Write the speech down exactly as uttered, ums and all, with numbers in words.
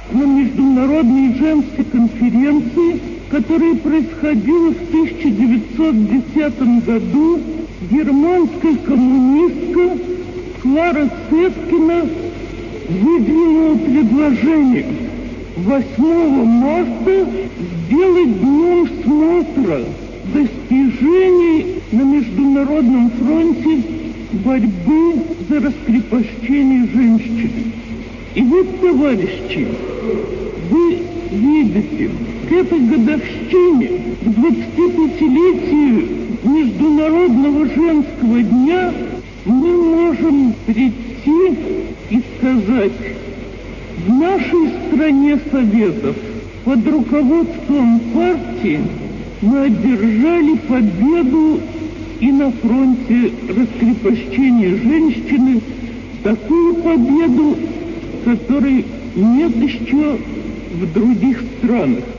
на международной женской конференции, которая происходила в тысяча девятьсот десятом году, германская коммунистка Клара Цеткина выдвинула предложение восьмого марта сделать днем смотра достижений на международном фронте борьбы за раскрепощение женщин. И вот, товарищи, вы видите, к этой годовщине, к двадцатипятилетию Международного женского дня, мы можем прийти и сказать: в нашей стране Советов под руководством партии мы одержали победу и на фронте раскрепощения женщины, такую победу, которой нет еще в других странах.